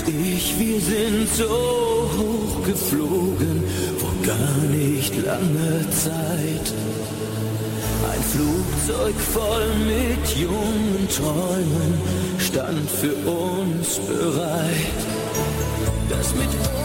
Wir sind so hoch geflogen, vor gar nicht langer Zeit. Ein Flugzeug voll mit jungen Träumen stand für uns bereit. Das mit uns